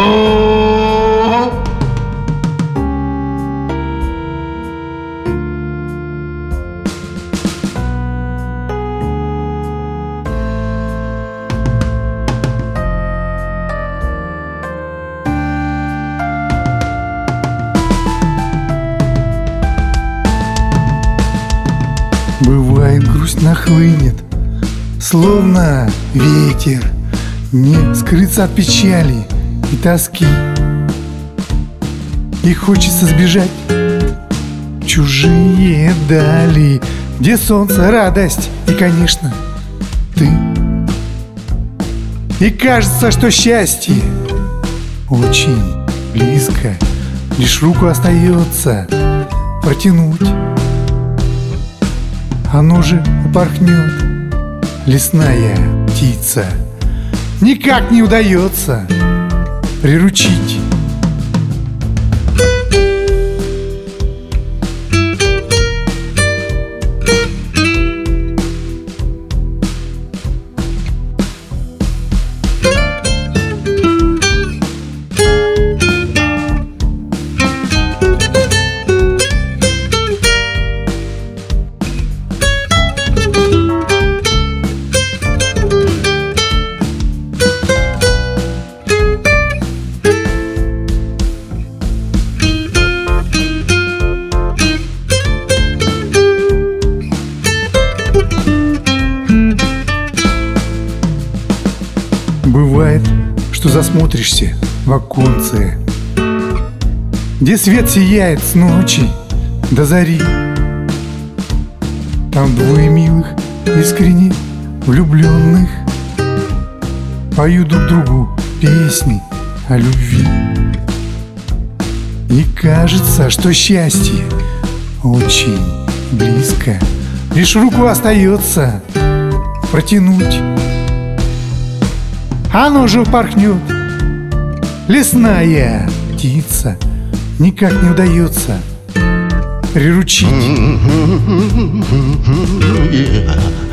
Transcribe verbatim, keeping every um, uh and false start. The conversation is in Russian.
Бывает, грусть нахлынет, словно ветер, не скрыться от печали и тоски. И хочется сбежать в чужие дали, где солнце, радость и, конечно, ты. И кажется, что счастье очень близко, лишь руку остается протянуть. Оно же упорхнет, лесная птица. Никак не удается приручить. Бывает, что засмотришься в оконце, где свет сияет с ночи до зари. Там двое милых, искренне влюбленных поют друг другу песни о любви. И кажется, что счастье очень близко, лишь руку остается протянуть. Оно же упорхнет, лесная птица. Никак не удается приручить.